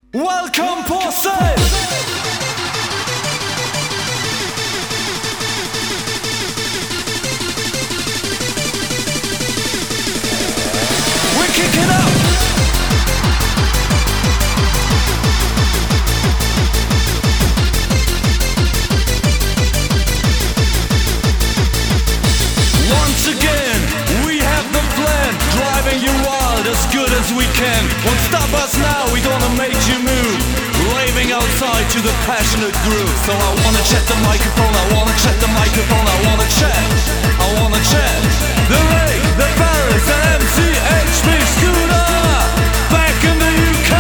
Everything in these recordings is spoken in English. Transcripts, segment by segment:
Welcome, Posse! We're kicking up! Once again, we have the plan, driving you wild as good as we can. Won't stop us now, we gonna make you move, raving outside to the passionate groove. So I wanna check the microphone, I wanna check the microphone, I wanna check, I wanna check. The Ray, the Paris, and MCHP Scooter, back in the UK.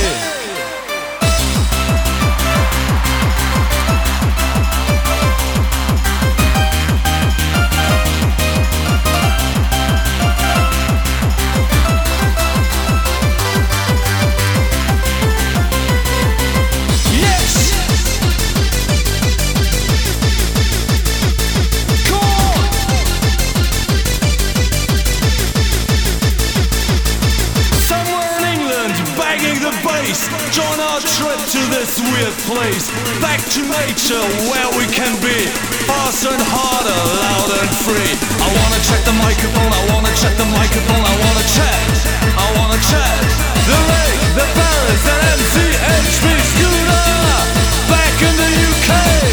Join our trip to this weird place, back to nature where we can be faster and harder, loud and free. I wanna check the microphone, I wanna check the microphone, I wanna check, I wanna check. The Ray, the Paris, and MCHP Scooter, back in the UK.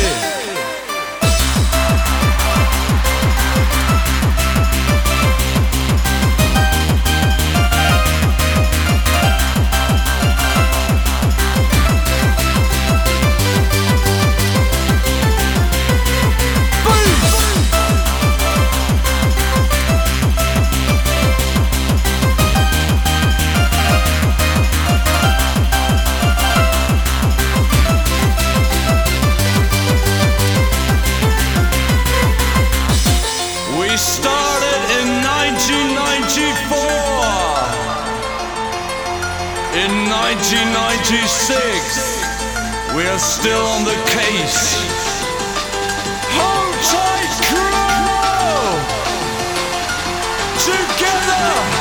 We started in 1994. In 1996, we are still on the case. Hold tight, crew! Together!